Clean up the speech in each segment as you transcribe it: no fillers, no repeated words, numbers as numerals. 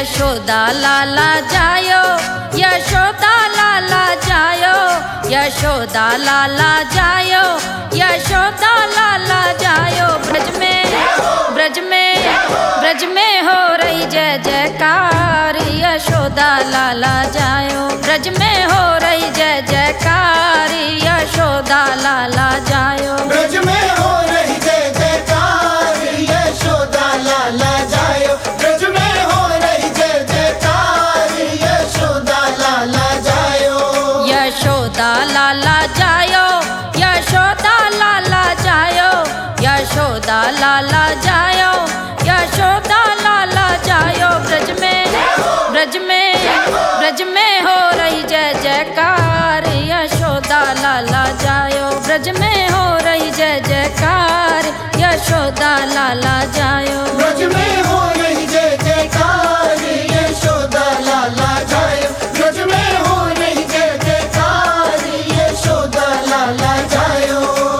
यशोदा लाला जायो, यशोदा लाला जायो, यशोदा लाला जायो, यशोदा लाला जायो। ब्रज में हो रही जय जयकार, यशोदा लाला जायो। ब्रज में हो रही जय जयकार, यशोदा लाला जायो। ब्रज में हो रही जय जयकार, यशोदा लाला जायो। ब्रज में हो रही जय जयकार, यशोदा लाला जायो। यशोदा लाला जायो, यशोदा लाला जायो, यशोदा लाला जायो, यशोदा लाला जायो। ब्रज में हो रही जय जयकार, यशोदा लाला जायो। ब्रज में हो रही जय जयकार, यशोदा लाला जायो। ब्रज में हो रही जय जयकार, यशोदा लाला जायो। ब्रज में हो रही जय जयकार, यशोदा लाला जायो।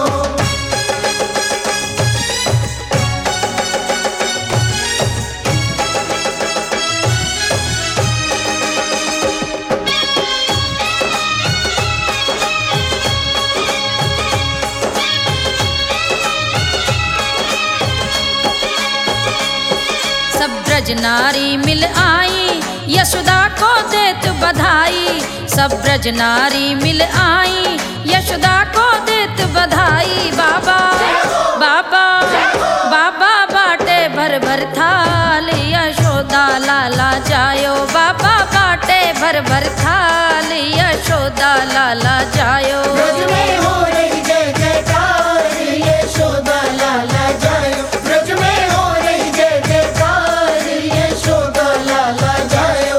सब ब्रज नारी मिल आई, यशोदा को देत बधाई। सब ब्रज नारी मिल आई, यशोदा को देत बधाई। बाबा बाबा बाबा बाटे भर भर थाल, यशोदा लाला जायो। बाबा बाटे भर भर थाल, यशोदा लाला जायो। ब्रज में हो रही जय जयकार, यशोदा लाला जायो। ब्रज में हो रही जय जयकार, यशोदा लाला जायो।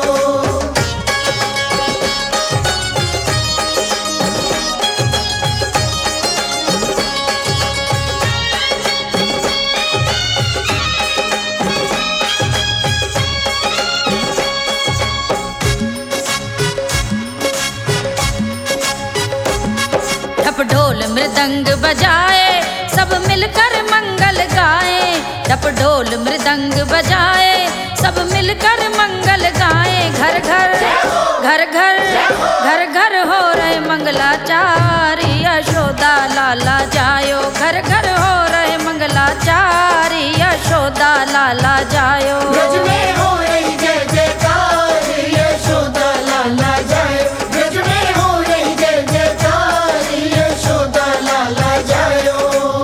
ढप ढोल मृदंग बजाए, सब मिलकर मंगल गाए। ढप ढोल मृदंग बजाए, सब मिलकर मंगल गाए। घर घर घर घर घर घर हो रहे मंगलाचार, यशोदा लाला जायो। घर घर हो रहे मंगलाचार, यशोदा लाला जायो। ब्रज में हो रही जय जयकार, यशोदा लाला जायो। ब्रज में हो रही जय जयकार, यशोदा लाला जायो।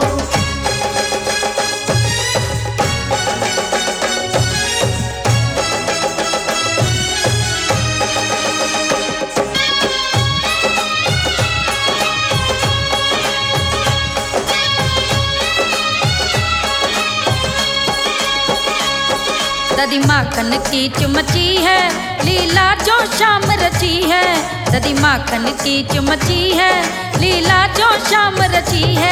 दधी माखन की चुमची है, लीला जो शाम रची है। दधी माखन की चुमची है, लीला जो शाम रची है।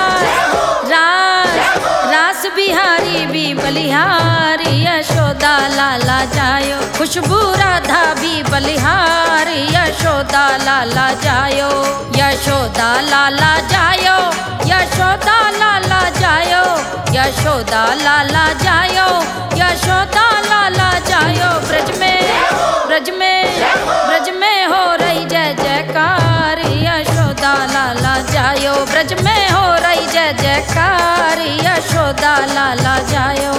रास बिहारी भी बलिहारी, यशोदा लाला जायो। खुशबू राधा भी बलिहारी, यशोदा लाला जायो। यशोदा लाला जायो, यशोदा लाला जायो, यशोदा लाला जायो, यशोदा लाला जायो। ब्रज में हो रही जय जयकार, यशोदा लाला जायो। ब्रज में हो रही जय जयकार, यशोदा लाला जायो।